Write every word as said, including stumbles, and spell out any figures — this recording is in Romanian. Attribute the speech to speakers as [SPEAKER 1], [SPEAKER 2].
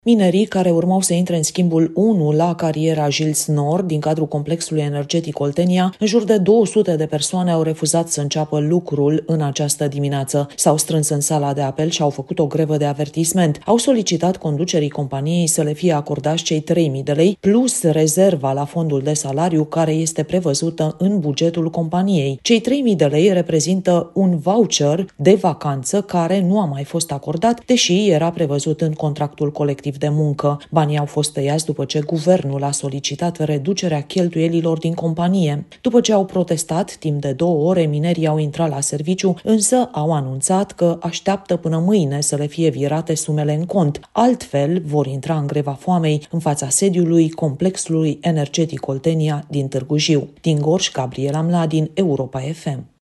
[SPEAKER 1] Minerii care urmau să intre în schimbul unu la cariera Gilles Nord din cadrul complexului energetic Oltenia, în jur de două sute de persoane au refuzat să înceapă lucrul în această dimineață. S-au strâns în sala de apel și au făcut o grevă de avertisment. Au solicitat conducerii companiei să le fie acordați cei trei mii de lei plus rezerva la fondul de salariu care este prevăzută în bugetul companiei. Cei trei mii de lei reprezintă un voucher de vacanță care nu a mai fost acordat, deși era prevăzut în contractul colectiv de muncă. Banii au fost tăiați după ce guvernul a solicitat reducerea cheltuielilor din companie. După ce au protestat, timp de două ore, minerii au intrat la serviciu, însă au anunțat că așteaptă până mâine să le fie virate sumele în cont. Altfel, vor intra în greva foamei în fața sediului complexului energetic Oltenia din Târgu Jiu. Din Gorj, Gabriela Mladin, Europa F M.